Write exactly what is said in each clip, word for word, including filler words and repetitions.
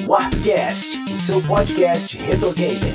Warpcast, o seu podcast retro gamer.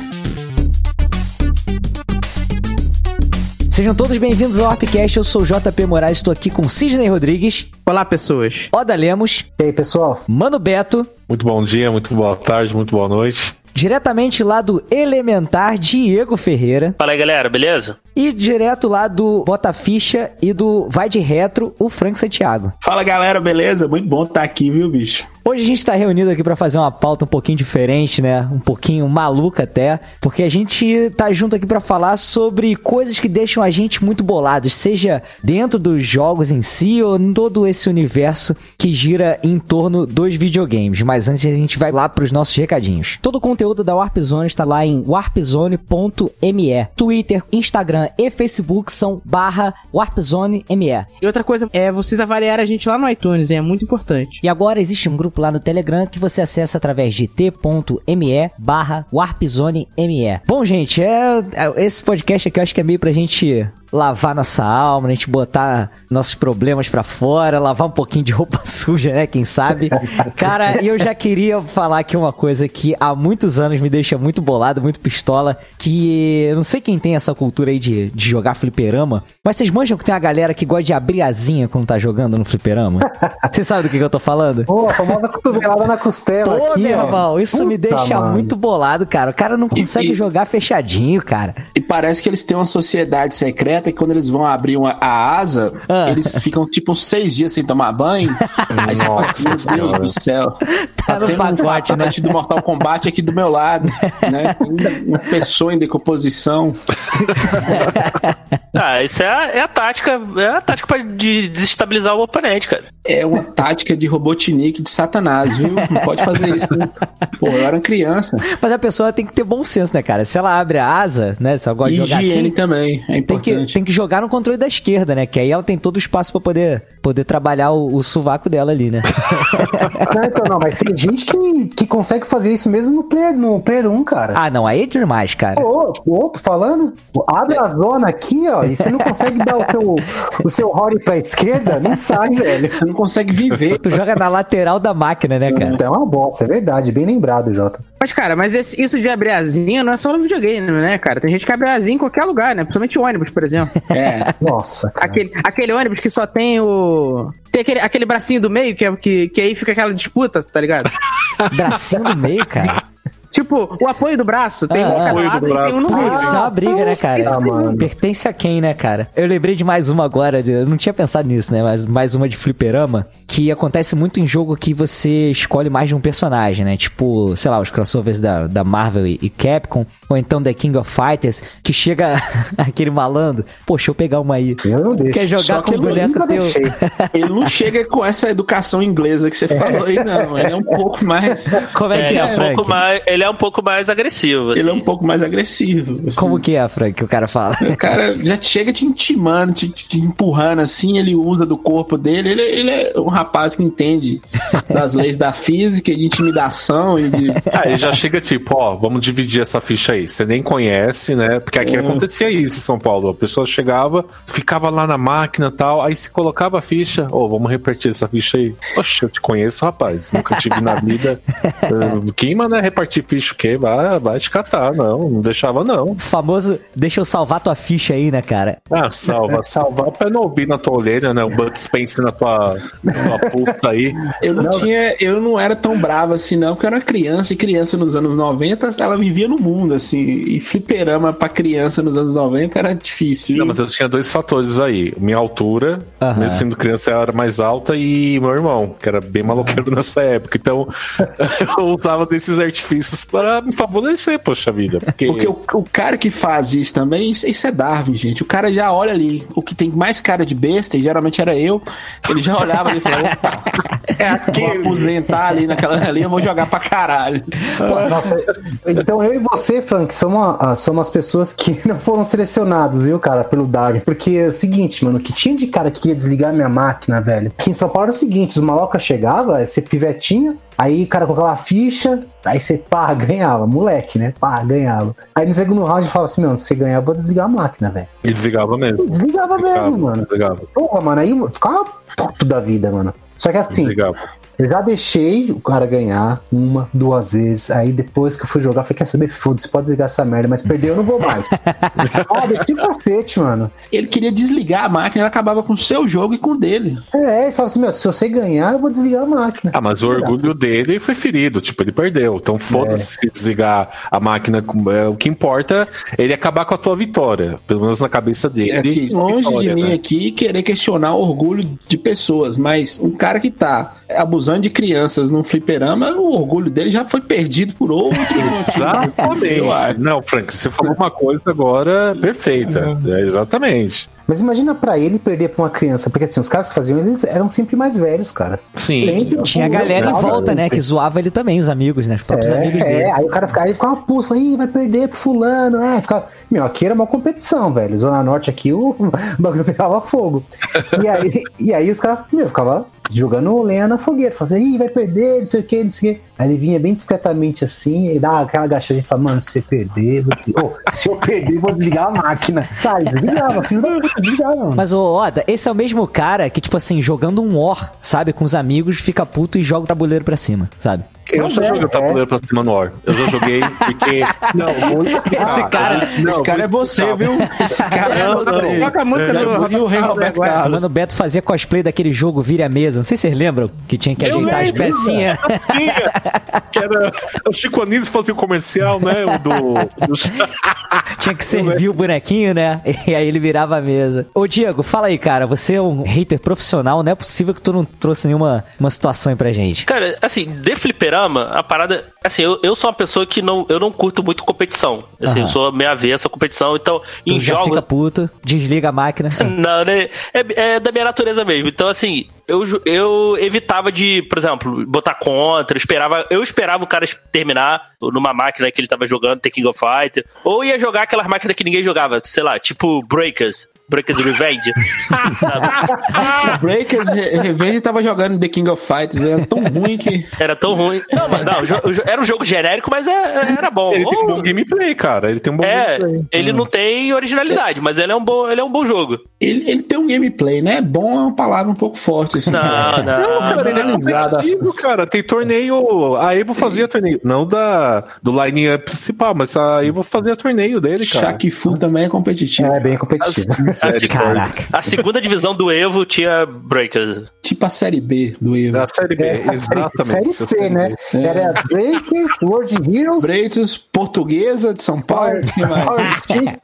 Sejam todos bem-vindos ao Warpcast, eu sou o J P Moraes, estou aqui com Sidney Rodrigues. Olá, pessoas. Oda Lemos. E aí, pessoal? Mano Beto. Muito bom dia, muito boa tarde, muito boa noite. Diretamente lá do Elementar, Diego Ferreira. Fala aí, galera, beleza? E direto lá do Bota Ficha e do Vai de Retro, o Frank Santiago. Fala, galera, beleza? Muito bom estar aqui, viu, bicho? Hoje a gente tá reunido aqui pra fazer uma pauta um pouquinho diferente, né? Um pouquinho maluca até, porque a gente tá junto aqui pra falar sobre coisas que deixam a gente muito bolados, seja dentro dos jogos em si ou em todo esse universo que gira em torno dos videogames. Mas antes a gente vai lá pros nossos recadinhos. Todo o conteúdo da Warp Zone está lá em warp zone ponto m e. Twitter, Instagram e Facebook são barra warp zone ponto m e. E outra coisa é vocês avaliarem a gente lá no iTunes, hein? É muito importante. E agora existe um grupo lá no Telegram que você acessa através de t.me barra warpzoneme. Bom, gente, é, é, esse podcast aqui eu acho que é meio pra gente lavar nossa alma, a gente botar nossos problemas pra fora, lavar um pouquinho de roupa suja, né, quem sabe. Cara, eu já queria falar aqui uma coisa que há muitos anos me deixa muito bolado, muito pistola, que eu não sei quem tem essa cultura aí de, de jogar fliperama, mas vocês manjam que tem uma galera que gosta de abrir asinha quando tá jogando no fliperama? Vocês sabem do que, que eu tô falando? Pô, a famosa cotovelada na costela. Pô, aqui, meu ó. irmão, isso Puta, me deixa mano. muito bolado, cara. O cara não consegue E- e- jogar fechadinho, cara. E parece que eles têm uma sociedade secreta e quando eles vão abrir uma, a asa, Ah. eles ficam tipo uns seis dias sem tomar banho. Aí você fala, Nossa meu Deus Senhora. do céu. Tá no tendo pacote, um né? pacote do Mortal Kombat aqui do meu lado, né? Tem uma pessoa em decomposição. Ah, isso é a, é a tática, é a tática pra de- desestabilizar o oponente, cara. É uma tática de Robotnik de Satanás, viu? Não pode fazer isso. Né? Pô, eu era criança. Mas a pessoa tem que ter bom senso, né, cara? Se ela abre a asa, né, se ela gosta E de jogar higiene assim, também, é tem que, importante. tem que jogar no controle da esquerda, né? Que aí ela tem todo o espaço pra poder, poder trabalhar o, o sovaco dela ali, né? Não, então, não, mas tem gente que, que consegue fazer isso mesmo no Player, no player um, cara. Ah, não, aí é demais, cara. Ô, ô, tô falando? Abre a zona aqui, ó, e você não consegue dar o seu, o seu Rory pra esquerda, nem sai, velho. Você não consegue viver. Tu joga na lateral da máquina, né, cara? Então é uma bosta, é verdade, bem lembrado, Jota. Mas, cara, mas esse- isso de abrir asinha não é só no videogame, né, cara? Tem gente que abre asinha em qualquer lugar, né? Principalmente ônibus, por exemplo. É. Nossa, cara. Aquele, aquele ônibus que só tem o... Tem aquele, aquele bracinho do meio, que, é, que, que aí fica aquela disputa, tá ligado? Bracinho no meio, cara. Tipo, o apoio do braço. Tem Ah, um ah. a cada Apoio do lado e tem um no braço. meio. Isso é uma briga, né, cara? Ah, mano. Pertence a quem, né, cara? Eu lembrei de mais uma agora, de- eu não tinha pensado nisso, né? Mas mais uma de fliperama, que acontece muito em jogo que você escolhe mais de um personagem, né? Tipo, sei lá, os crossovers da, da Marvel e, e Capcom, ou então The King of Fighters, que chega aquele malandro, poxa, eu pegar uma aí. Eu não deixo. Quer jogar Só com que o eu boneco nunca teu? deixei. Ele não chega com essa educação inglesa que você falou aí, não. Ele é um pouco mais. Como é que ele, é, é um Frank? pouco mais, ele é um pouco mais agressivo, assim. Ele é um pouco mais agressivo. assim. Como que é, Frank, que o cara fala? O cara já chega te intimando, te, te- te empurrando assim, ele usa do corpo dele. Ele, ele é um rapaz que entende das leis da física, de intimidação e de. Aí já chega tipo, ó, vamos dividir essa ficha aí. Você nem conhece, né? Porque aqui acontecia isso em São Paulo. A pessoa chegava, ficava lá na máquina e tal, aí se colocava a ficha, ô, vamos repartir essa ficha aí. Oxe, eu te conheço, rapaz. Nunca tive na vida. Uh, Quem manda repartir ficha o quê? Vai, vai te catar. Não, não deixava não. O famoso, deixa eu salvar tua ficha aí, né, cara? Ah, salva, salva. Pra não ouvir na tua orelha, né? O Bud Spencer na tua, na tua pulsa aí. Eu não, tinha. Eu não era tão bravo assim, não, porque eu era criança, e criança nos anos noventa, ela vivia no mundo, assim. E fliperama pra criança nos anos noventa era difícil. Não, mas eu tinha dois fatores aí. Minha altura, Aham. mesmo sendo criança, ela era mais alta, e meu irmão, que era bem maloqueiro nessa época. Então, eu usava desses artifícios para me favorecer, poxa vida. Porque, Porque o, o cara que faz isso também, isso, isso é Darwin, gente. O cara já olha ali, o que tem mais cara de besta, e geralmente era eu, ele já olhava ali e falava, opa, é aqui, vou aposentar ali naquela ali, eu vou jogar pra caralho. Nossa, então eu e você, Frank, somos, ah, somos as pessoas que não foram selecionados, viu, cara, pelo Darwin. Porque é o seguinte, mano, que tinha de cara que queria desligar minha máquina, velho. Aqui em São Paulo era o seguinte, os malocas chegavam, você pivetinha, aí o cara colocava a ficha, aí você, pá, ganhava, moleque, né? Pá, ganhava. Aí no segundo round falava assim, não, se você ganhar, eu vou desligar a máquina, velho. e desligava mesmo. Desligava mesmo, mano. Desligava. Porra, mano, aí ficava puto da vida, mano. Só que assim, Desligava. Eu já deixei o cara ganhar uma, duas vezes. Aí depois que eu fui jogar, eu falei, quer saber? Foda-se, pode desligar essa merda, mas perder eu não vou mais. Ah, desci o cacete, mano. Ele queria desligar a máquina, ele acabava com o seu jogo e com o dele. É, ele falava assim, meu, se você ganhar, eu vou desligar a máquina. Ah, mas o orgulho dele foi ferido, tipo, ele perdeu. Então foda-se é. desligar a máquina. O que importa é ele acabar com a tua vitória. Pelo menos na cabeça dele. É que, longe vitória, de mim né? aqui querer questionar o orgulho de pessoas, mas um cara que tá abusando de crianças num fliperama, o orgulho dele já foi perdido por outro. Exatamente. Não, Frank, você falou uma coisa agora perfeita. É, exatamente. Mas imagina pra ele perder pra uma criança, porque assim, os caras que faziam, eles eram sempre mais velhos, cara. Sim. Sempre, tinha a galera em volta, né, que zoava ele também, os amigos, né, os próprios é, amigos dele. É, aí o cara ficava, aí ficava puto, falava, ih, vai perder pro fulano, é, ficava... Meu, aqui era uma competição, velho, Zona Norte aqui, o bagulho pegava fogo. E aí, e aí os caras, meu, ficavam jogando lenha na fogueira, fazendo, ih, vai perder, não sei o que, não sei o que. Aí ele vinha bem discretamente assim, e dava aquela agachadinha e falava, mano, se você perder, você... oh, se eu perder, vou desligar a máquina. Cara, desligava, filho da puta, desligava, mano. Mas, ô, Oda, esse é o mesmo cara que, tipo assim, jogando um War, sabe, com os amigos, fica puto e joga o tabuleiro pra cima, sabe? Eu já joguei o tabuleiro pra cima no War. Eu já joguei porque... Não, vou explicar. Esse cara, não, esse cara é você, viu? Esse cara é você. Toca a música do Roberto Carlos. Mano, o Beto fazia cosplay daquele jogo Vire a Mesa. Não sei se vocês lembram que tinha que Eu ajeitar as lembro, pecinhas. que era o Chico Anísio fazia o comercial, né? O do, do... Tinha que servir o bonequinho, né? E aí ele virava a mesa. Ô, Diego, fala aí, cara. Você é um hater profissional. Não é possível que tu não trouxe nenhuma uma situação aí pra gente. Cara, assim, de fliperama, a parada... Assim, eu, eu sou uma pessoa que não, eu não curto muito competição. Assim, eu sou meio avesso à competição. Então, Tu em já jogos... fica puto, desliga a máquina. Não, né? É, é da minha natureza mesmo. Então, assim, eu, eu evitava de, por exemplo, botar contra, eu esperava, eu esperava o cara terminar numa máquina que ele tava jogando, The King of Fighters, ou ia jogar aquelas máquinas que ninguém jogava, sei lá, tipo Breakers. Breakers Revenge. Breakers Re- Revenge tava jogando The King of Fighters, era tão ruim que... Era tão ruim. Não, mas não, o jo- o jo- era um jogo genérico, mas é- era bom. Ele tem um Ou- bom gameplay, cara. Ele tem um bom É, gameplay. ele não tem originalidade, mas ele é um bom, ele é um bom jogo. Ele, ele tem um gameplay, né? Bom é uma palavra um pouco forte, assim. Não, não. Não, cara, ele é analisado competitivo, cara. Tem torneio. A Evo fazia torneio. Não da, do line-up principal, mas a Evo fazia torneio dele, cara. Shaq Fu também é competitivo. É bem competitivo. Sério, Caraca. A segunda divisão do Evo tinha Breakers. Tipo a série B do Evo. Da série B, É, exatamente. Série C, né? É. Era Breakers, World Heroes, Breakers, Portuguesa de São Paulo. Que mais? Power Instinct.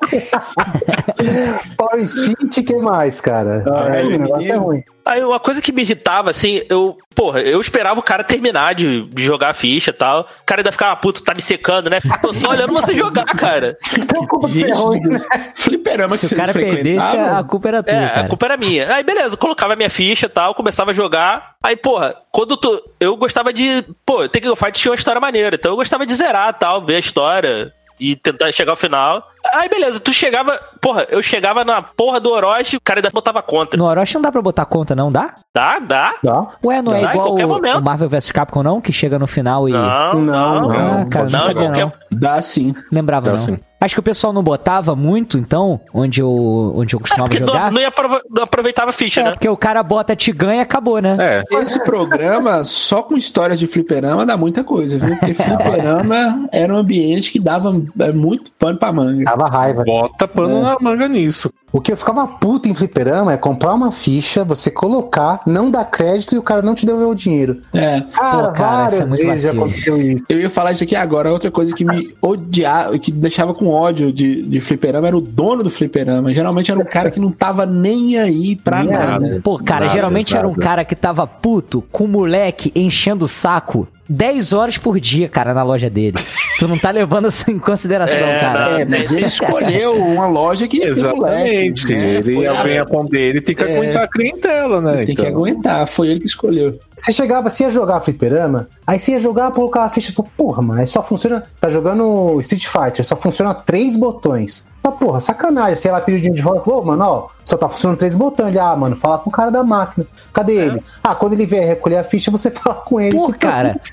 Power Instinct, o que mais, cara? Ah, é, é, o negócio é ruim. Aí uma coisa que me irritava, assim, eu, porra, eu esperava o cara terminar de, de jogar a ficha e tal. O cara ainda ficava, puto, tá me secando, né? Tô só olhando você jogar, cara. Então, como que Gente, é ruim, né? Fliperama que Se o vocês cara perdesse, frequentavam? a culpa era tua, É, cara. a culpa era minha. Aí, beleza, eu colocava minha ficha e tal, começava a jogar. Aí, porra, quando tu. Eu gostava de. Pô, Tekken of Fight tinha uma história maneira, então eu gostava de zerar e tal, ver a história e tentar chegar ao final. Aí, beleza, tu chegava. Porra, eu chegava na porra do Orochi, o cara ainda botava contra. No Orochi não dá pra botar conta, não? Dá? Dá, dá. Tá? Ué, não é Dá, em igual qualquer o, momento. o Marvel versus. Capcom, não? Que chega no final e... Não, Não, não. Ah, cara, não, Não, sabia qualquer- não. Dá sim. Lembrava Dá não. sim. Acho que o pessoal não botava muito, então, onde eu, onde eu É, costumava porque jogar. não, não, ia aprova- não aproveitava a ficha, É, né? porque o cara bota, te ganha e acabou, né? É. Esse programa, só com histórias de fliperama, dá muita coisa, viu? Porque fliperama era um ambiente que dava é, muito pano pra manga. Dava raiva. Bota pano na manga nisso. O que eu ficava puto em fliperama é comprar uma ficha, você colocar, não dar crédito e o cara não te devolver o dinheiro. É. Cara, Pô, cara, isso várias é muito vezes já vacilo. aconteceu isso. Eu ia falar isso aqui agora. Outra coisa que me odiava, que deixava com ódio de, de fliperama era o dono do fliperama. Geralmente era um cara que não tava nem aí pra Nem nada. nada. Pô, cara, Nada, geralmente era um nada. cara que tava puto com o moleque enchendo o saco dez horas por dia, cara, na loja dele. Tu não tá levando isso em consideração, É, cara. É, mas ele escolheu uma loja que tem Exatamente. moleque, né? Ele Foi a- ganha pão dele, tem que É. aguentar a clientela, né? Tem que Então, aguentar, foi ele que escolheu. Você chegava, você ia jogar fliperama, aí você ia jogar, colocar a ficha e falou, porra, mano, aí só funciona. Tá jogando Street Fighter, só funciona três botões. Tá, porra, sacanagem. Sei lá, pediu de volta, falou, mano, ó, só tá funcionando três botões. Ele, ah, mano, fala com o cara da máquina. Cadê ele? Ah, quando ele vier recolher a ficha, você fala com ele. Pô, Fica cara. assim.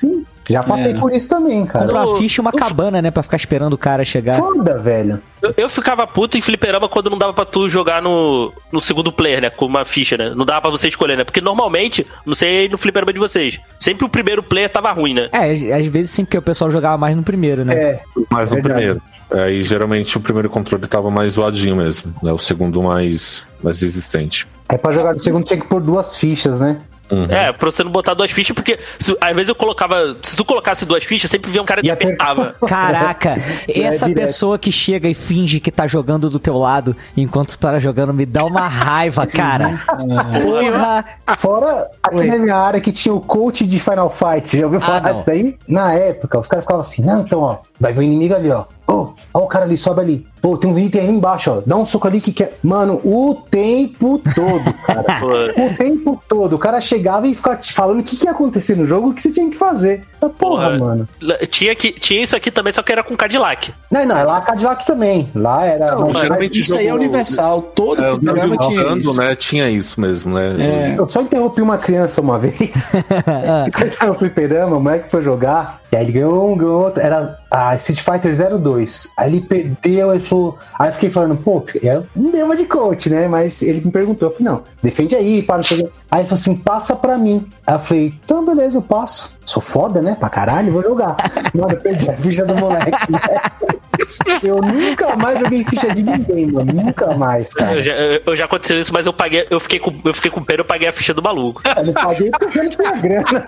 Já passei É. por isso também, cara. Comprar uma Eu- ficha e uma cabana, né? Pra ficar esperando o cara chegar. Foda, velho. Eu, eu ficava puto em fliperama quando não dava pra tu jogar no, no segundo player, né? Com uma ficha, né? Não dava pra você escolher, né? Porque normalmente, não sei no fliperama de vocês, sempre o primeiro player tava ruim, né? É, às- às vezes sim, porque o pessoal jogava mais no primeiro, né? É, Mais no Verdade. primeiro. Aí geralmente o primeiro controle tava mais zoadinho mesmo, né? O segundo mais, mais resistente. aí pra jogar no segundo tinha que pôr duas fichas, né? É, pra você não botar duas fichas, porque se- às vezes eu colocava. Se tu colocasse duas fichas, sempre via um cara que E apertava. Caraca, essa direto. pessoa que chega e finge que tá jogando do teu lado enquanto tu tá jogando me dá uma raiva, cara. Porra! Fora aqui na minha área que tinha o coach de Final Fight. Já ouviu falar não. disso daí? Na época, os caras ficavam assim, não, então, ó, vai ver o inimigo ali, ó. Ô, ó o cara ali, sobe ali. Pô, tem um item ali embaixo, ó. Dá um soco ali que quer. Mano, o tempo todo, cara. Pô, O tempo todo. O cara chegava e ficava te falando o que, que ia acontecer no jogo, o que você tinha que fazer. Mas, porra, Porra. mano. tinha, que, tinha isso aqui também, só que era com Cadillac. Não, não, é lá a Cadillac também. Lá era. Não, mas- geralmente Isso aí é jogo- universal. Todo É, o fliperama jogo tinha jogando, isso. né? Tinha isso mesmo, né? É. Eu só interrompi uma criança uma vez. Ele tava no fliperama, o moleque foi jogar. E aí ele ganhou um, ganhou outro. Era a Street Fighter zero dois. Aí ele perdeu, ele falou. Aí eu fiquei falando, pô, eu não dei uma de coach, né? Mas ele me perguntou, eu falei, não, defende aí, para não sei o quê. Aí ele falou assim, passa pra mim. Aí eu falei, então beleza, eu passo. Sou foda, né? Pra caralho, vou jogar. Mano, eu perdi a ficha do moleque. Né? Eu nunca mais joguei ficha de ninguém, mano. Nunca mais, cara. Eu já, eu- eu já aconteceu isso, mas eu paguei, eu fiquei com, eu fiquei com pena, eu paguei a ficha do maluco. Eu não paguei porque eu não tinha grana.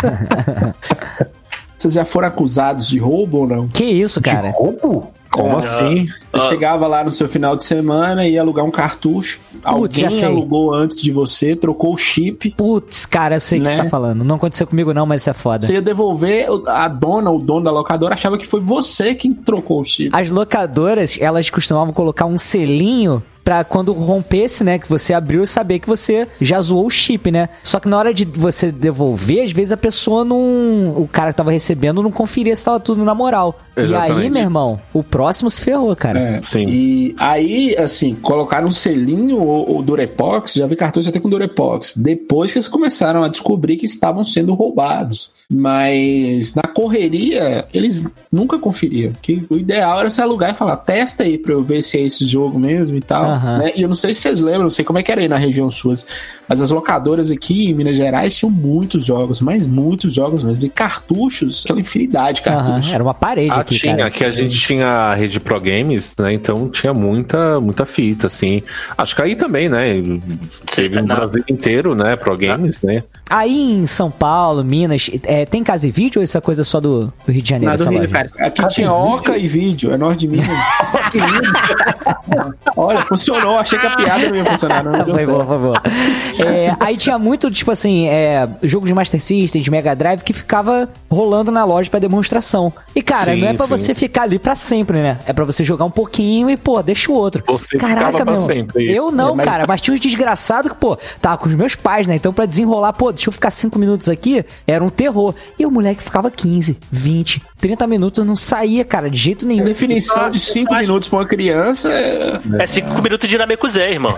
Vocês já foram acusados de roubo ou não? Que isso, cara? Roubo? Como É. assim? Você Ah. chegava lá no seu final de semana e ia alugar um cartucho. já Alguém sei. alugou antes de você, trocou o chip. Putz, cara, eu sei o que Né? você tá falando. Não aconteceu comigo não, mas isso é foda. Você ia devolver, a dona ou o dono da locadora achava que foi você quem trocou o chip. As locadoras, elas costumavam colocar um selinho pra quando rompesse, né, que você abriu, saber que você já zoou o chip, né? Só que na hora de você devolver, às vezes a pessoa não... O cara que tava recebendo não conferia se tava tudo na moral. E aí, Exatamente. meu irmão, o próximo se ferrou, cara. É. Sim. E aí, assim, colocaram um selinho ou, ou Durepox, já vi cartucho até com Durepox, depois que eles começaram a descobrir que estavam sendo roubados. Mas na correria, eles nunca conferiam. Que o ideal era você alugar e falar, testa aí pra eu ver se é esse jogo mesmo e tal. Aham. Né? E eu não sei se vocês lembram, não sei como é que era aí na região suas, mas as locadoras aqui em Minas Gerais tinham muitos jogos, mas muitos jogos mesmo. E cartuchos, aquela infinidade de Aham, cartuchos. era uma parede Ah, aqui, tinha. cara. Aqui a gente tinha a rede Pro Games, né? Então tinha muita, muita fita, assim. Acho que aí também, né? Teve no não. Brasil inteiro, né? Pro Games, né? Aí em São Paulo, Minas, é, tem casa e vídeo ou essa coisa só do, do Rio de Janeiro, Nada essa do Rio, loja? cara. Aqui Ah, tinha tem Oca e vídeo, é norte de Minas. Olha, funcionou, achei que a piada não ia funcionar. Não, não deu Foi bom, certo. foi bom. É, aí tinha muito, tipo assim, é, jogo de Master System, de Mega Drive, que ficava rolando na loja pra demonstração. E, cara, Sim, não é pra sim. você ficar ali pra sempre, né? É pra você jogar um pouquinho e, pô, deixa o outro. Você Caraca, ficava pra meu. sempre. Eu não, É, mas- cara, mas tinha uns desgraçados que, pô, tava com os meus pais, né? Então, pra desenrolar, pô, deixa eu ficar cinco minutos aqui, era um terror. E o moleque ficava quinze, vinte, trinta minutos, não saía, cara, de jeito A nenhum. definição de cinco minutos pra uma criança é... É cinco minutos de Namekusei, irmão.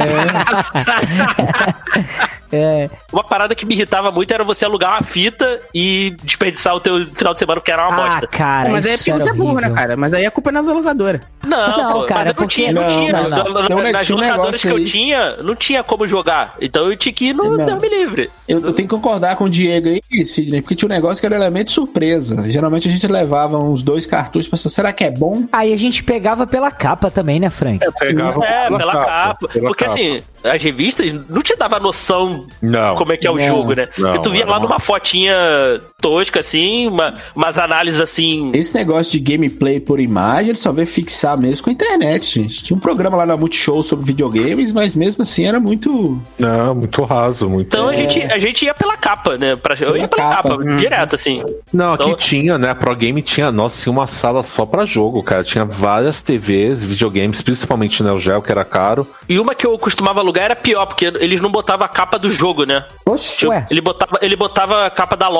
É, Uma parada que me irritava muito era você alugar uma fita e desperdiçar o teu final de semana porque era uma ah, bosta. cara, Mas aí é isso porque era você é burro, né, horrível. cara? Mas aí a culpa é da locadora. Não, Não, pô, cara, mas eu não porque- tinha, não, não, tinha. não, Só- não. na- Tem um- nas tinha um locadoras negócio que eu aí. tinha, não tinha como jogar. Então eu tinha que ir no Não. Deus me livre. Eu, eu tenho que concordar com o Diego aí, Sidney, porque tinha um negócio que era elemento surpresa. Geralmente a gente levava uns dois cartuchos pra será que é bom? Aí a gente pegava pela capa também, né, Frank? Pegava É, pela capa. pela Porque capa. assim, as revistas não te dava noção Não. como é que é o Não, jogo, né? não, Porque tu via era lá uma- numa fotinha tosca, assim, uma, umas análises assim. Esse negócio de gameplay por imagem, ele só veio fixar mesmo com a internet, gente. Tinha um programa lá na Multishow sobre videogames, mas mesmo assim era muito... Não, muito raso, muito. Então a, gente, a gente ia pela capa, né? Pra, eu Pela ia pela capa. capa, direto, assim. Não, aqui Então- tinha, né? A Pro Game tinha, nossa, tinha uma sala só pra jogo, cara. Tinha várias T Vs, videogames, principalmente Neo Geo, que era caro. E uma que eu costumava alugar era pior, porque eles não botavam a capa do jogo, né? Oxe, Tipo, Ué. ele botava, ele botava a capa da loja, né?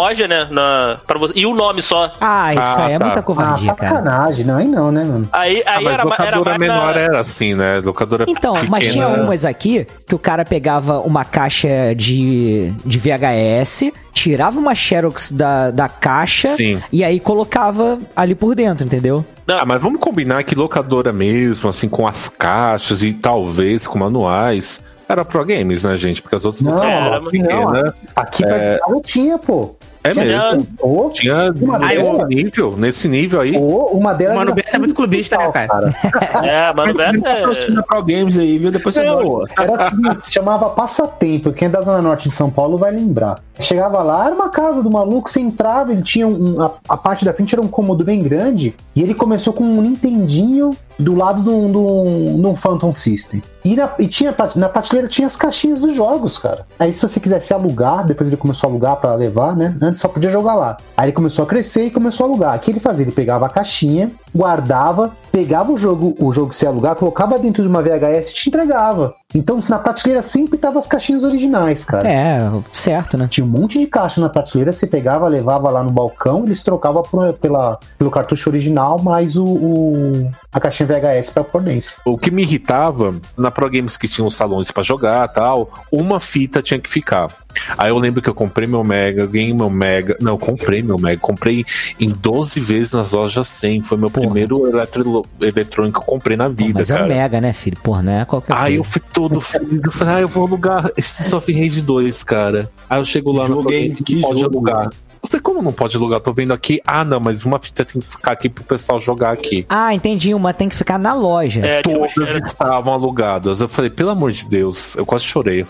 Na, pra você, e o nome só. Ah, isso Ah, aí é tá. muita Ah, covardia, cara. sacanagem. Não, aí não, né, mano? Aí, Ah, aí mas era, ma- era locadora mais na- menor era assim, né? Locadora Então, pequena. mas tinha umas aqui que o cara pegava uma caixa de, de V H S, tirava uma Xerox da, da caixa Sim. e aí colocava ali por dentro, entendeu? Ah, mas vamos combinar que locadora mesmo, assim, com as caixas e talvez com manuais, era Pro Games, né, gente? Porque as outras Não, locadoras não, pequenas... Aqui perto de casa tinha, pô. É Tinha- mesmo. Ô, Tinha Uma nesse dela? nível, nesse nível aí. ô, uma delas. O Mano era Beto é muito clubista, né, cara? É, mano, Beto é... Patrocina Pro Games aí, viu? Depois você Não, volta. era o seguinte, chamava Passatempo. Quem é da Zona Norte de São Paulo vai lembrar. Chegava lá, era uma casa do maluco, você entrava, ele tinha um, a, a parte da frente era um cômodo bem grande, e ele começou com um Nintendinho do lado de um, de um, de um Phantom System. E, na, e tinha, na prateleira tinha as caixinhas dos jogos, cara. Aí se você quisesse alugar, depois ele começou a alugar pra levar, né? Antes só podia jogar lá. Aí ele começou a crescer e começou a alugar. O que ele fazia? Ele pegava a caixinha, guardava, pegava o jogo, o jogo que você ia alugar, colocava dentro de uma V H S e te entregava. Então na prateleira sempre tava as caixinhas originais, cara. É, certo, né? Tinha um monte de caixa na prateleira, você pegava, levava lá no balcão, eles trocavam por, pela, pelo cartucho original, mais o, o- a caixinha V H S pra pôr dentro. O que me irritava, na Pro Games que tinham salões pra jogar e tal, uma fita tinha que ficar. Aí eu lembro que eu comprei meu Mega, ganhei meu Mega. Não, comprei meu Mega. Comprei em doze vezes nas lojas cem. Foi meu Porra. primeiro eletro, eletrônico que eu comprei na Pô, vida, mas é cara. um mega, né, filho? Porra, não é qualquer Aí eu coisa. fui todo feliz. Eu falei, ah, eu vou alugar Streets of Rage dois, cara. Aí eu chego lá no Pro Joguei, Games, que pode jogo. alugar. Eu falei, como não pode alugar? Tô vendo aqui. Ah, não, mas uma fita tem que ficar aqui pro pessoal jogar aqui. Ah, entendi. Uma tem que ficar na loja. É, tipo, Todas estavam alugadas. Eu falei, pelo amor de Deus, eu quase chorei.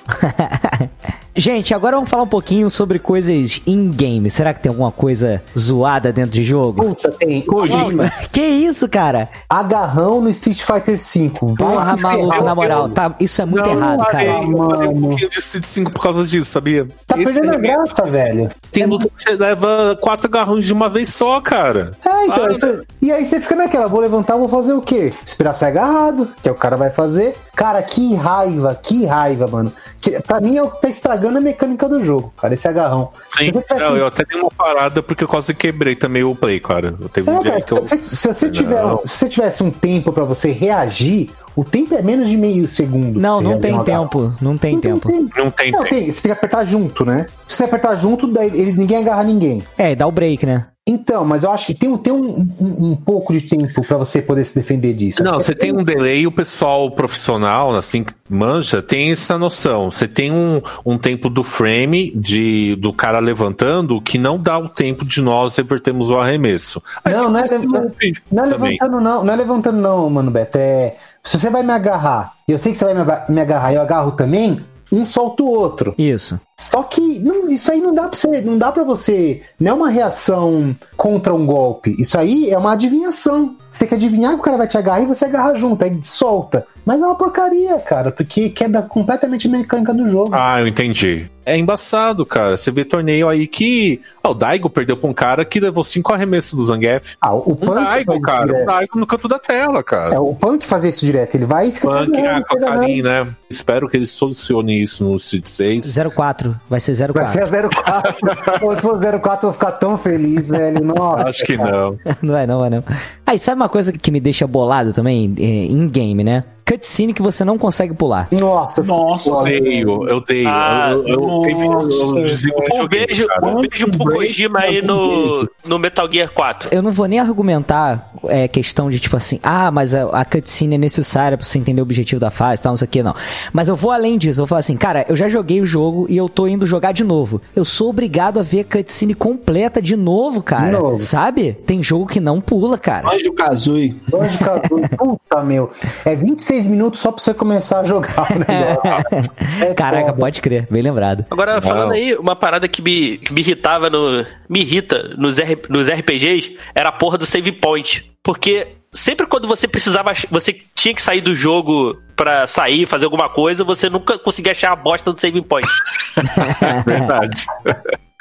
Gente, agora vamos falar um pouquinho sobre coisas in-game. Será que tem alguma coisa zoada dentro de jogo? Puta, tem Kojima. Que isso, cara? agarrão no Street Fighter cinco. Vai Porra, se maluco, ferrar. na moral, tá, isso é muito Não, errado, eu cara. parei, eu parei um Mano. pouquinho de Street cinco por causa disso, sabia? Tá Esse perdendo a remake, graça, velho. Tem luta que você leva quatro agarrões de uma vez só, cara. É, então, Ah, isso- e aí você fica naquela, vou levantar, vou fazer o quê? Esperar ser agarrado, que é o cara vai fazer. Cara, que raiva, que raiva, mano. Que, pra mim é o que tá estragando a mecânica do jogo, cara, esse agarrão. Sim, Se você tivesse- não, eu até dei uma parada porque eu quase quebrei também o play, cara. Eu teve um É, dia cara, que eu... se, você- se você tiver, Não. se você tivesse um tempo pra você reagir, o tempo é menos de meio segundo. pra Não, você não reagir tem um agarrão. tempo. Não tem Não tem tempo. tempo. Não tem Não, tempo. tem, você tem que apertar junto, né? Se você apertar junto, daí eles, ninguém agarra ninguém. É, dá o break, né? Então, mas eu acho que tem, um- tem um, um, um pouco de tempo pra você poder se defender disso. Não, você tem um delay, o pessoal profissional, assim, que manja, tem essa noção. Você tem um, um tempo do frame de, do cara levantando que não dá o tempo de nós revertermos o arremesso. Aí Não, não é, fica esse não, loop não é também. levantando, não. Não é levantando, não, mano, Beto. É. Se você vai me agarrar, e eu sei que você vai me aga- me agarrar e eu agarro também, um solta o outro. Isso. Só que não, isso aí não dá pra você. Não dá pra você. Não é uma reação contra um golpe. Isso aí é uma adivinhação. Você tem que adivinhar que o cara vai te agarrar e você agarra junto, aí solta. Mas é uma porcaria, cara, porque quebra completamente a mecânica do jogo. Ah, eu entendi. É embaçado, cara. Você vê torneio aí que. Ah, o Daigo perdeu pra um cara que levou cinco arremessos do Zangief. Ah, o Um Punk faz Daigo, isso cara. Um direto. Daigo no canto da tela, cara. É, o Punk fazer isso direto. Ele vai e fica. Punk, te ah, agarrando, com a te agarrando. carinha, né? Espero que eles solucionem isso no Street seis. zero quatro. Vai ser zero Vai quatro. ser a zero quatro. Pô, se for zero quatro, eu vou ficar tão feliz, velho. Nossa. Acho que cara. não. Não é não, não é não. Aí, sabe uma coisa que me deixa bolado também é, em game, né? Cutscene que você não consegue pular. Nossa, Nossa, Eu odeio, eu odeio. Ah, eu, eu, eu, eu, eu desligo o Um videogame, beijo, cara. um beijo pro Kojima aí no, no Metal Gear quatro. Eu não vou nem argumentar é, questão de tipo assim, ah, mas a, a cutscene é necessária pra você entender o objetivo da fase e tal, não sei o que, não. Mas eu vou além disso, eu vou falar assim, cara, eu já joguei o jogo e eu tô indo jogar de novo. Eu sou obrigado a ver a cutscene completa de novo, cara. De novo. Sabe? Tem jogo que não pula, cara. Banjo Kazooie. Banjo Kazooie, puta meu. É vinte e seis minutos só pra você começar a jogar o negócio. É Caraca, foda. pode crer, bem lembrado. Agora, Não. falando aí, uma parada que me, que me irritava no. Me irrita nos, R, nos R P Gs era a porra do save point. Porque sempre quando você precisava. Você tinha que sair do jogo pra sair, fazer alguma coisa, você nunca conseguia achar a bosta do save point. Verdade.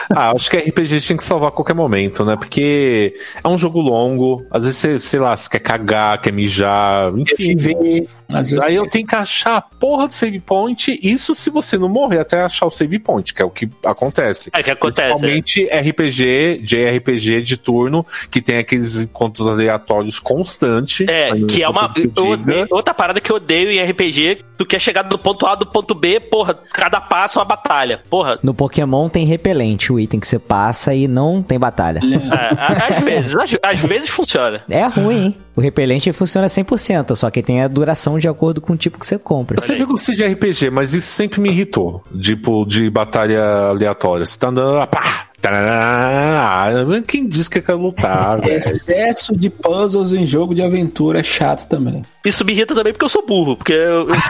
Ah, acho que R P G tinha que salvar a qualquer momento, né? Porque é um jogo longo, às vezes você, sei lá, você quer cagar, quer mijar, enfim. Ver, às vezes Aí eu tenho que achar a porra do save point, isso se você não morrer até achar o save point, que é o que acontece. É que acontece. Principalmente é. R P G, J R P G de turno, que tem aqueles encontros aleatórios constantes. É, que é uma que eu odeio- outra parada que eu odeio em R P G, tu quer chegar do ponto A do ponto B, porra, cada passo é uma batalha, porra. No Pokémon tem repelente, o item que você passa e não tem batalha. É, a- às vezes, às, às vezes funciona. É ruim, hein? O repelente funciona cem por cento, só que tem a duração de acordo com o tipo que você compra. Eu sempre gostei de R P G, mas isso sempre me irritou. Tipo, de batalha aleatória. Você tá andando lá, pá! Tarará, quem diz que quer lutar, velho? excesso de puzzles em jogo de aventura é chato também. Isso me irrita também porque eu sou burro, porque eu... eu,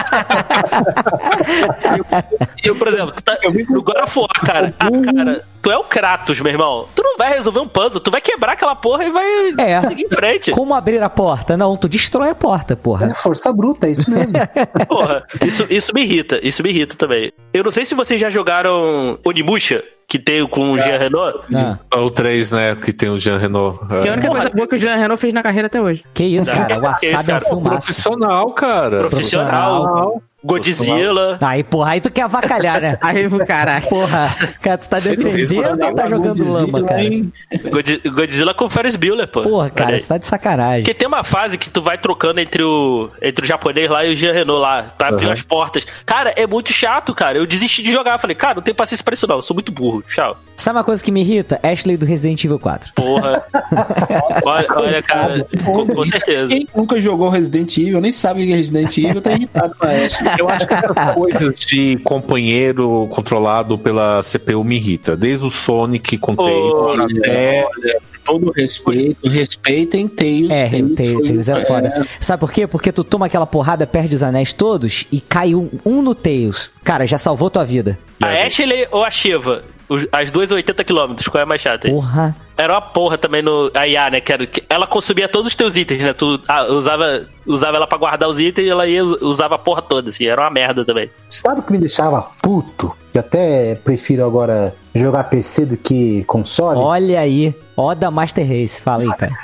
eu, por exemplo, tu tá, no God of War, cara, ah, cara, tu é o Kratos, meu irmão, tu não vai resolver um puzzle, tu vai quebrar aquela porra e vai É. seguir em frente. Como abrir a porta? Não, tu destrói a porta, porra. É força bruta, é isso mesmo. Porra, isso, isso me irrita, isso me irrita também. Eu não sei se vocês já jogaram Onimusha, que tem com o Jean Renault. Ah, O três, né? Que tem o Jean Renault. Que é a única Porra. coisa boa que o Jean Renault fez na carreira até hoje. que isso, Não, cara? O que Wasabi isso, é um cara? filmaço. Profissional, cara. Profissional, Godzilla. Aí, porra, aí tu quer avacalhar, né? Aí, caralho. Porra, cara, tu tá defendendo ou tá jogando lama, cara? God- Godzilla com Ferris Bueller, pô. Porra, Olha cara, aí. você tá de sacanagem. Porque tem uma fase que tu vai trocando entre o, entre o japonês lá e o Jean Renault lá, pra abrir Uhum. as portas. Cara, é muito chato, cara. Eu desisti de jogar. Falei, cara, não tenho paciência pra isso não. Eu sou muito burro. Tchau. Sabe uma coisa que me irrita? Ashley do Resident Evil quatro. Porra. olha, olha, cara, com, com certeza. Quem nunca jogou Resident Evil, nem sabe o que é Resident Evil, tá irritado com a Ashley. Eu acho que essas coisas de companheiro controlado pela C P U me irrita. Desde o Sonic com Olha, Tails até... Todo respeito, respeitem Tails. É, o Tails, foi- Tails é foda. Sabe por quê? Porque tu toma aquela porrada, perde os anéis todos e cai um, um no Tails. Cara, já salvou tua vida. A Ashley ou a Shiva? Os- As duas a oitenta quilômetros, qual é a mais chata aí? Porra. Era uma porra também no a I A, né? Que era, que ela consumia todos os teus itens, né? Tu ah, usava, usava ela pra guardar os itens e ela ia, usava a porra toda, assim. Era uma merda também. Sabe o que me deixava puto? Eu até prefiro agora jogar P C do que console. Olha aí. Ó da Master Race. Fala aí, cara.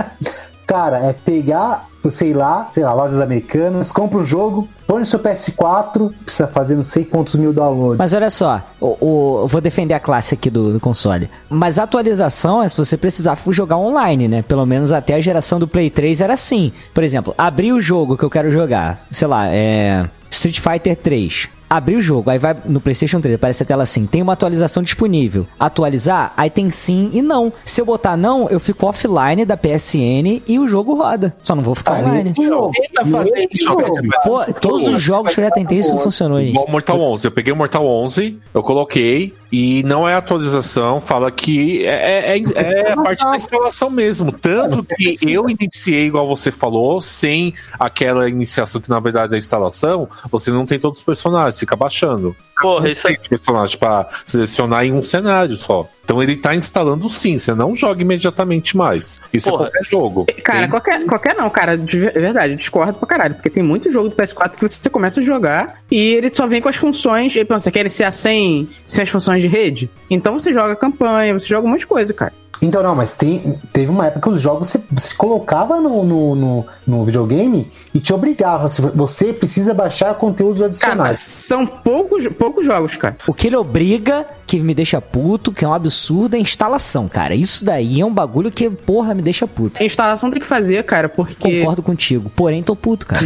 Cara, é pegar, sei lá, sei lá, lojas americanas, compra um jogo, põe no seu P S quatro, precisa fazer não sei quantos mil downloads. Mas olha só, o, o- eu vou defender a classe aqui do, do console. Mas a atualização é se você precisar jogar online, né? Pelo menos até a geração do Play três era assim. Por exemplo, abri o jogo que eu quero jogar, sei lá, é Street Fighter três. Abri o jogo, aí vai no PlayStation três, aparece a tela assim, tem uma atualização disponível. Atualizar, aí tem sim e não. Se eu botar não, eu fico offline da P S N e o jogo roda. Só não vou ficar Tá, online. esse jogo, Tenta fazer esse isso, jogo. cara. Pô, todos os jogos que eu já tentei, isso não funcionou, gente. Igual Mortal onze. Eu peguei o Mortal onze, eu coloquei, e não é atualização, fala que é, é, é- é a parte da instalação mesmo. Tanto que eu iniciei, igual você falou, sem aquela iniciação que na verdade é a instalação, você não tem todos os personagens, fica baixando. Porra, isso Tem personagens pra selecionar em um cenário só. Então ele tá instalando sim, você não joga imediatamente mais. Isso Porra. é qualquer jogo. Cara, Tem- qualquer, qualquer não, cara, de ver- verdade, eu discordo pra caralho, porque tem muito jogo do P S quatro que você começa a jogar e ele só vem com as funções, ele pensa, você quer iniciar sem, sem as funções de rede? Então você joga campanha, você joga um monte de coisa, cara. Então, não, mas tem, teve uma época que os jogos você, você colocava no, no, no, no videogame e te obrigava. Você, você precisa baixar conteúdos Cara, adicionais. são poucos, poucos jogos, cara. O que ele obriga, que me deixa puto, que é um absurdo, é a instalação, cara. Isso daí é um bagulho que, porra, me deixa puto. A instalação tem que fazer, cara, porque... Concordo contigo. Porém, tô puto, cara.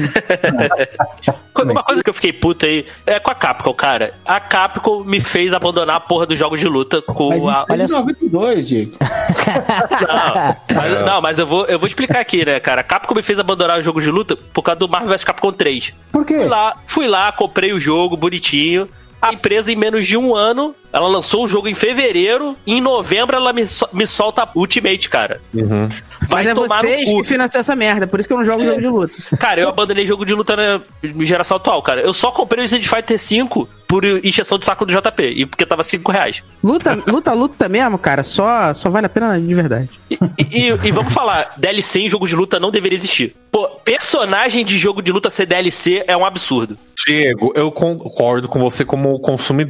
Uma coisa que eu fiquei puto aí é com a Capcom, cara. A Capcom me fez abandonar a porra dos jogos de luta com Mas isso a. é olha de só. noventa e dois, Diego. Não, mas, não, mas eu vou, eu vou explicar aqui, né, cara? A Capcom me fez abandonar o jogo de luta por causa do Marvel versus. Capcom três. Por quê? Fui lá, fui lá, comprei o jogo bonitinho. A empresa, em menos de um ano, ela lançou o jogo em fevereiro. E em novembro, ela me, so- me solta Ultimate, cara. Uhum. Vai Mas é tomar vocês no que cu. financiam essa merda, por isso que eu não jogo jogo de luta. Cara, eu abandonei jogo de luta na geração atual, cara. Eu só comprei o Street Fighter cinco por encheção de saco do J P. E porque tava cinco reais. Luta, luta, luta mesmo, cara, só, só vale a pena de verdade. E, e- e vamos falar, D L C em jogo de luta não deveria existir. Pô, personagem de jogo de luta ser D L C é um absurdo. Diego, eu concordo com você como consumidor.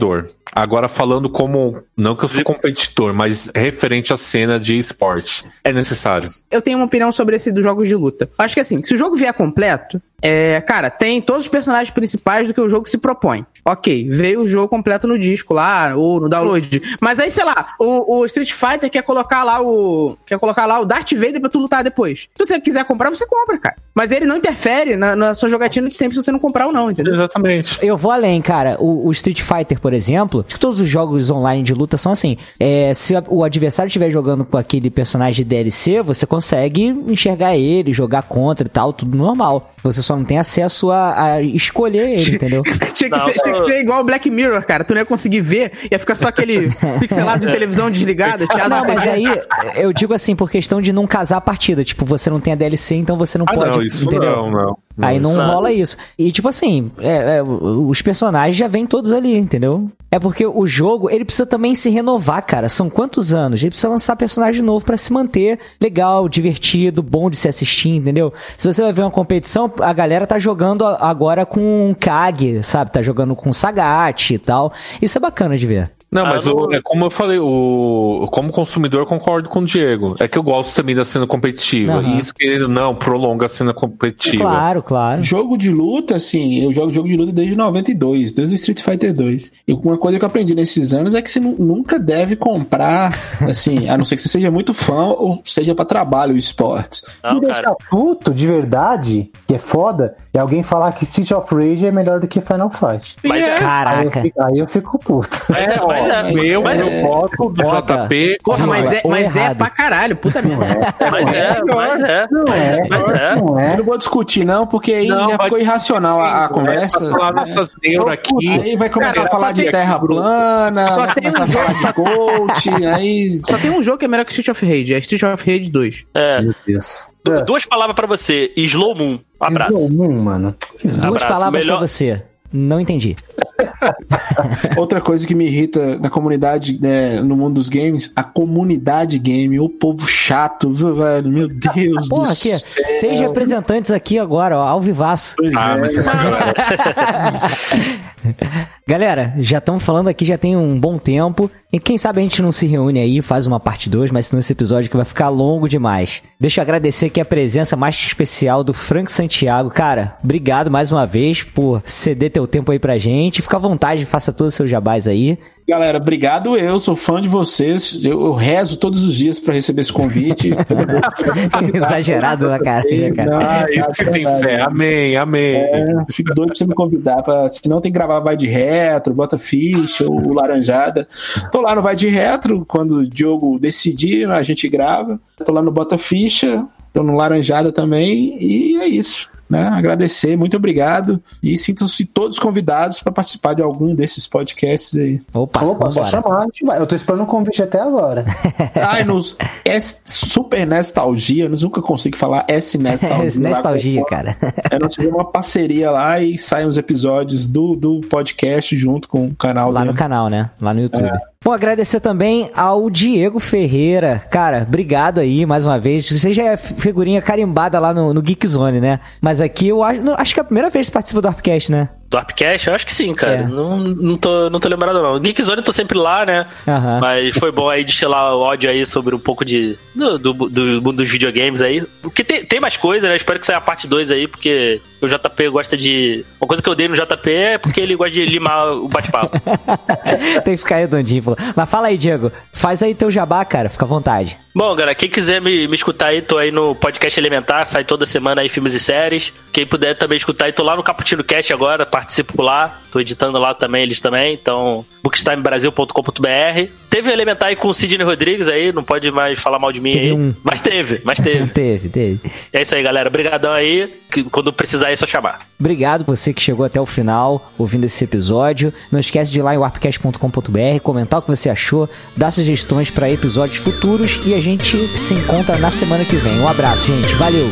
Agora falando como, não que eu sou competidor, mas referente à cena de esporte, é necessário. Eu tenho uma opinião sobre esse dos jogos de luta. Acho que assim, se o jogo vier completo, é, cara, tem todos os personagens principais do que o jogo se propõe. Ok, veio o jogo completo no disco lá, ou no download. Mas aí, sei lá, o, o Street Fighter quer colocar lá o. Quer colocar lá o Darth Vader pra tu lutar depois. Se você quiser comprar, você compra, cara. Mas ele não interfere na, na sua jogatina de sempre se você não comprar ou não, entendeu? Exatamente. Eu vou além, cara. O, o Street Fighter, por exemplo, acho que todos os jogos online de luta são assim. É, se a, o adversário estiver jogando com aquele personagem de D L C, você consegue enxergar ele, jogar contra e tal, tudo normal. Você só não tem acesso a, a escolher ele, entendeu? tinha, que Não, ser, só... tinha que ser igual o Black Mirror, cara. Tu não ia conseguir ver, ia ficar só aquele pixelado de televisão desligado. Não, mas aí eu digo assim, por questão de não casar a partida. Tipo, você não tem a D L C, então você não Ah, pode. não, isso entendeu? não, não. Aí não Sabe? rola isso. E tipo assim, é, é, os personagens já vêm todos ali, entendeu? É porque o jogo, ele precisa também se renovar, cara. São quantos anos? Ele precisa lançar personagem novo pra se manter legal, divertido, bom de se assistir, entendeu? Se você vai ver uma competição, a galera tá jogando agora com Kage, sabe? Tá jogando com Sagat e tal. Isso é bacana de ver. Não, mas Ah, não... o, é como eu falei, o, como consumidor, concordo com o Diego. É que eu gosto também da cena competitiva. Uhum. E isso, querendo ou não, prolonga a cena competitiva. Claro, claro. Jogo de luta, assim, eu jogo jogo de luta desde noventa e dois, desde o Street Fighter dois. E uma coisa que eu aprendi nesses anos é que você nu- nunca deve comprar, assim, a não ser que você seja muito fã ou seja pra trabalho o esportes. Não, Me deixar cara. puto, de verdade, que é foda, é alguém falar que Street of Rage é melhor do que Final Fight. Mas é, Aí eu, Caraca. fico, aí eu fico puto. mas é, mas é. Meu, mas meu é, voto do Foda. J P. Porra, mas é, Ou mas é errado. pra caralho, puta merda. mas é, mas é. Não é, Mas é. não Eu é. não vou discutir, não, porque aí Não, já vai ficou irracional a, a Sim, conversa. vai falar nossas neuras aqui. Aí vai começar Cara, a falar só de tem- terra plana, Só vai tem começar um a falar de coach, aí... Só tem um jogo que é melhor que Street of Rage, é Street of Rage dois. É. Meu Deus. Du- Duas palavras pra você. Slow Moon. Um abraço. Slow, mano. Duas Abraço. palavras Melhor- pra você. Não entendi. Outra coisa que me irrita na comunidade, né, no mundo dos games, a comunidade game, o povo chato, viu, velho? Meu Deus do Porra, aqui, céu. seis representantes aqui agora, ó, ao vivaço. Pois Ah, é. mas Galera, já estamos falando aqui já tem um bom tempo. E quem sabe a gente não se reúne aí e faz uma parte dois, mas senão esse episódio que vai ficar longo demais. Deixa eu agradecer aqui a presença mais que especial do Frank Santiago. Cara, obrigado mais uma vez por ceder teu tempo aí pra gente. Fica à vontade, faça todos os seus jabás aí. Galera, obrigado, eu sou fã de vocês, eu, eu rezo todos os dias pra receber esse convite. Exagerado na cara, né, cara? Não, é isso que tem verdade. fé. Amém, amém. É, eu fico doido pra você me convidar, pra, senão tem que gravar Vai de Retro, Bota Ficha ou o Laranjada. Tô lá no Vai de Retro, quando o Diogo decidir, a gente grava. Tô lá no Bota Ficha, tô no Laranjada também, e é isso. Né? Agradecer, muito obrigado. E sintam-se todos convidados para participar de algum desses podcasts aí. Opa, Opa, só vambora. chamar, a gente vai. Eu tô esperando um convite até agora. Ai, nos S Super Nostalgia, eu nunca consigo falar S Nostalgia. Nostalgia, cara. É, nós fizemos uma parceria lá e saem os episódios do, do podcast junto com o canal Lá no dele. canal, né? Lá no YouTube. Bom, agradecer também ao Diego Ferreira. Cara, obrigado aí mais uma vez. Você já é figurinha carimbada lá no, no Geek Zone, né? Mas aqui eu acho, não, acho que é a primeira vez que você participa do Arpcast, né? Do Arpcast? Eu acho que sim, cara. É. Não, não, tô, não tô lembrado, não. Geek Zone eu tô sempre lá, né? Aham. Mas foi bom aí destilar o ódio aí sobre um pouco de do, do, do mundo dos videogames aí. Porque tem, tem mais coisa, né? Espero que saia a parte dois aí, porque o J P gosta de... Uma coisa que eu dei no J P é porque ele gosta de limar o bate-papo. Tem que ficar redondinho. Pô. Mas fala aí, Diego. Faz aí teu jabá, cara. Fica à vontade. Bom, galera, quem quiser me, me escutar aí, tô aí no Podcast Elementar, sai toda semana aí filmes e séries. Quem puder também escutar aí, tô lá no Cappuccino Cast agora, participo por lá. Tô editando lá também, eles também. Então, bookstime brasil ponto com ponto b r. Teve o Elementar aí com o Sidney Rodrigues aí, não pode mais falar mal de mim Teve aí. um. Mas teve, mas teve. teve, teve. É isso aí, galera. Obrigadão aí. Que quando precisar é só chamar. Obrigado você que chegou até o final ouvindo esse episódio. Não esquece de ir lá em warpcast ponto com ponto b r, comentar o que você achou, dar sugestões para episódios futuros e a gente se encontra na semana que vem. Um abraço, gente. Valeu!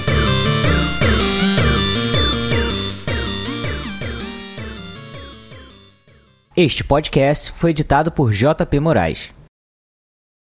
Este podcast foi editado por J P Moraes.